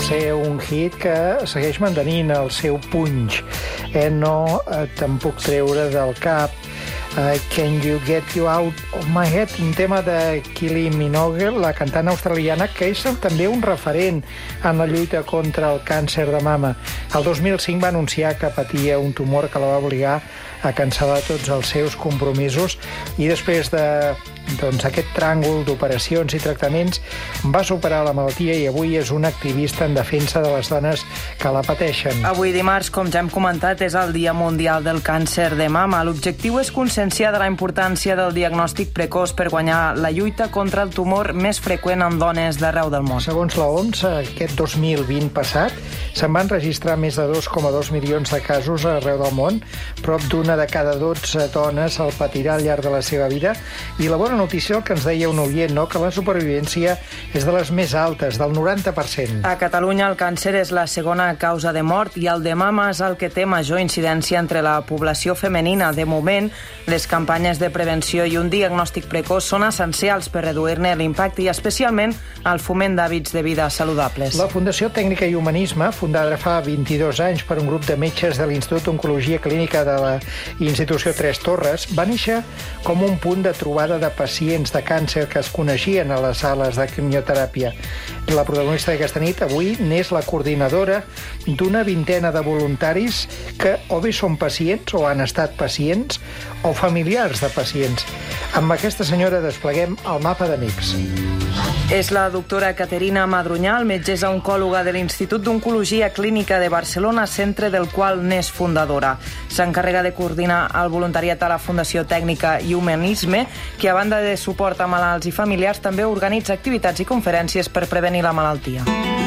ser un hit que segueix mantenint el seu punx. No te'n puc treure del cap. Can You Get You Out of My Head, un tema de Kylie Minogue, la cantant australiana, que és també un referent en la lluita contra el càncer de mama. El 2005 va anunciar que patia un tumor que la va obligar a cancel·lar tots els seus compromisos i després d'aquest tràngol d'operacions i tractaments va superar la malaltia i avui és una activista en defensa de les dones que la pateixen. Avui dimarts, com ja hem comentat, és el Dia Mundial del Càncer de Mama. L'objectiu és conscienciar de la importància del diagnòstic precoç per guanyar la lluita contra el tumor més freqüent en dones d'arreu del món. Segons l'OMS, aquest 2020 passat se'n van registrar més de 2,2 milions de casos arreu del món. Prop d'una de cada 12 dones el patirà al llarg de la seva vida. I la bona notícia, el que ens deia un oient, que la supervivència és de les més altes, del 90%. A Catalunya el càncer és la segona causa de mort i el de mama és el que té major incidència entre la població femenina. De moment, les campanyes de prevenció i un diagnòstic precoç són essencials per reduir-ne l'impacte i especialment el foment d'hàbits de vida saludables. La Fundació Tècnica i Humanisme, fundada fa 22 anys per un grup de metges de l'Institut d'Oncologia Clínica de la Institució Tres Torres, va néixer com un punt de trobada de pacients de càncer que es coneixien a les sales de quimioteràpia. La protagonista d'aquesta nit avui n'és la coordinadora d'una vintena de voluntaris que o bé són pacients o han estat pacients o familiars de pacients. Amb aquesta senyora despleguem el mapa d'amics. És la doctora Caterina Madrunyal, metgessa oncòloga de l'Institut d'Oncologia Clínica de Barcelona, centre del qual n'és fundadora. S'encarrega de coordinar el voluntariat a la Fundació Tècnica i Humanisme, que a banda de suport a malalts i familiars també organitza activitats i conferències per prevenir la malaltia.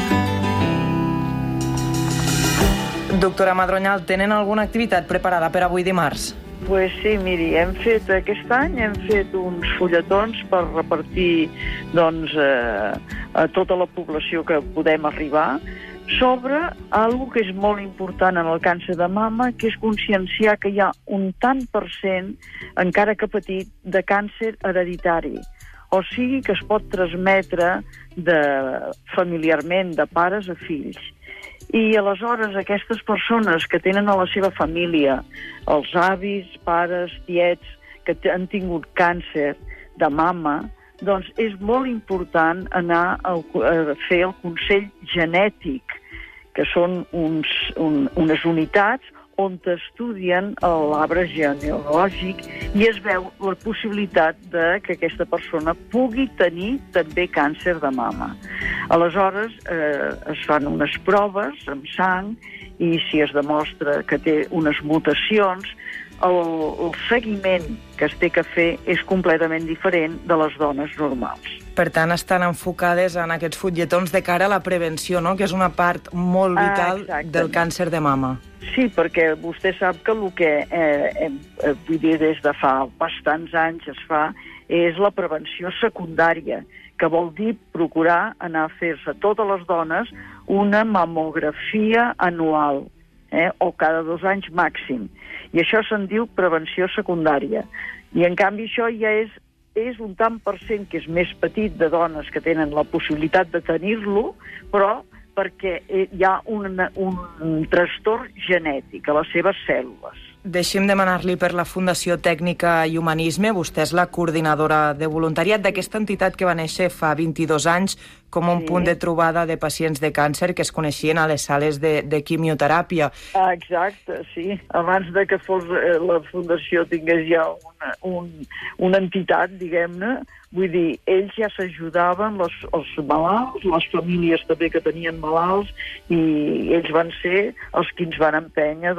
Doctora Madrunyal, tenen alguna activitat preparada per avui dimarts? Pues sí, miri, aquest any hem fet uns fulletons per repartir a tota la població que podem arribar sobre algo que és molt important en el càncer de mama, que és conscienciar que hi ha un tant per cent, encara que petit, de càncer hereditari. O sigui que es pot transmetre familiarment de pares a fills. I aleshores aquestes persones que tenen a la seva família, els avis, pares, tiets, que han tingut càncer de mama, doncs és molt important anar a fer el consell genètic, que són unes unitats on estudien l'arbre genealògic i es veu la possibilitat que aquesta persona pugui tenir també càncer de mama. Aleshores, es fan unes proves amb sang i si es demostra que té unes mutacions, el seguiment que es té que fer és completament diferent de les dones normals. Per tant, estan enfocades en aquests fulletons de cara a la prevenció, no? Que és una part molt vital del càncer de mama. Sí, perquè vostè sap que el que vull dir, des de fa bastants anys es fa és la prevenció secundària, que vol dir procurar anar a fer-se a totes les dones una mamografia anual, o cada 2 anys màxim. I això se'n diu prevenció secundària. I en canvi això ja és un tant per cent que és més petit de dones que tenen la possibilitat de tenir-lo, però perquè hi ha un trastorn genètic a les seves cèl·lules. Deixi'm demanar-li per la Fundació Tècnica i Humanisme. Vostè és la coordinadora de voluntariat d'aquesta entitat que va néixer fa 22 anys com un punt de trobada de pacients de càncer que es coneixien a les sales de quimioteràpia. Exacte, sí. Abans de que fos la Fundació tingués ja una entitat, diguem-ne, vull dir, ells ja s'ajudaven, els malalts, les famílies també que tenien malalts, i ells van ser els que ens van empènyer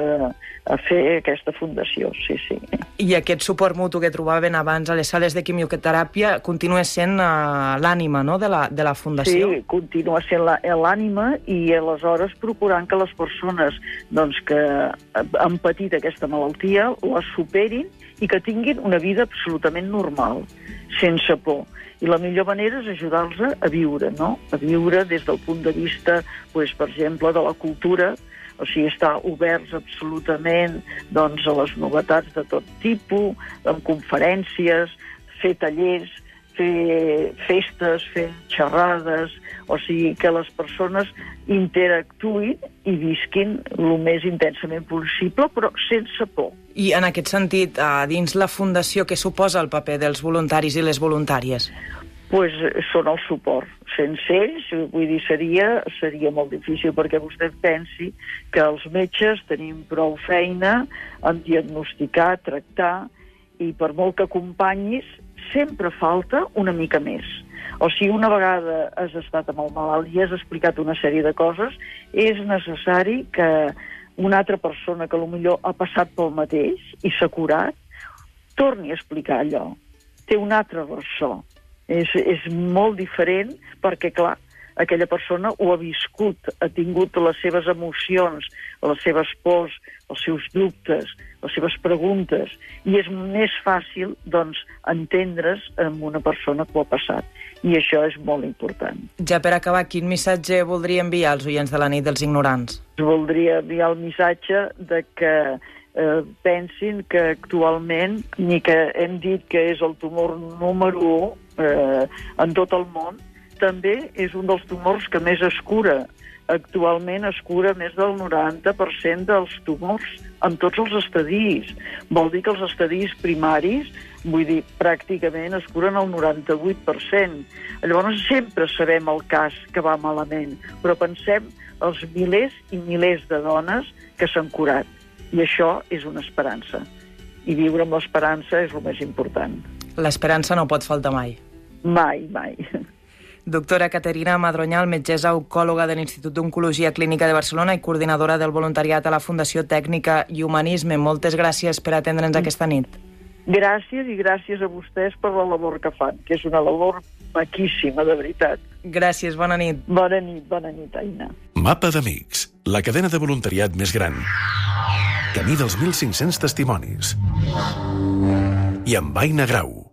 a fer aquesta fundació, sí. I aquest suport mutu que trobaven abans a les sales de quimioteràpia continua sent l'ànima, no?, de la fundació? Sí, continua sent l'ànima i aleshores procurant que les persones que han patit aquesta malaltia la superin i que tinguin una vida absolutament normal, sense por. I la millor manera és ajudar-los a viure, no? A viure des del punt de vista, per exemple, de la cultura, o sigui, estar oberts absolutament a les novetats de tot tipus, amb conferències, fer tallers, fer festes, fer xerrades, o sigui, que les persones interactuïn i visquin el més intensament possible, però sense por. I en aquest sentit, dins la Fundació, què suposa el paper dels voluntaris i les voluntàries? Pues són el suport. Sense ells, vull dir, seria molt difícil, perquè vostè pensi que els metges tenim prou feina en diagnosticar, tractar, i per molt que acompanyis, sempre falta una mica més. O sigui, una vegada has estat amb el malalt i has explicat una sèrie de coses, és necessari que una altra persona que potser ha passat pel mateix i s'ha curat, torni a explicar allò. Té un altre ressò. És molt diferent perquè, clar, aquella persona ho ha viscut, ha tingut les seves emocions, les seves pors, els seus dubtes, les seves preguntes, i és més fàcil, doncs, entendre's amb una persona que ho ha passat. I això és molt important. Ja per acabar, quin missatge voldria enviar als oients de la nit dels ignorants? Voldria enviar el missatge de que pensin que actualment, ni que hem dit que és el tumor número 1 en tot el món, també és un dels tumors que més es cura. Actualment es cura més del 90% dels tumors en tots els estadis. Vol dir que els estadis primaris, vull dir, pràcticament es curen el 98%. Llavors sempre sabem el cas que va malament, però pensem els milers i milers de dones que s'han curat. I això és una esperança. I viure amb l'esperança és el més important. L'esperança no pot faltar mai. Mai, mai. Doctora Caterina Madronyal, metgessa oncòloga de l'Institut d'Oncologia Clínica de Barcelona i coordinadora del voluntariat a la Fundació Tècnica i Humanisme. Moltes gràcies per atendre'ns aquesta nit. Gràcies, i gràcies a vostès per la labor que fan, que és una labor maquíssima, de veritat. Gràcies, bona nit. Bona nit, Aina. Mapa d'Amics, la cadena de voluntariat més gran. Camí dels 1.500 testimonis. I amb Aina Grau.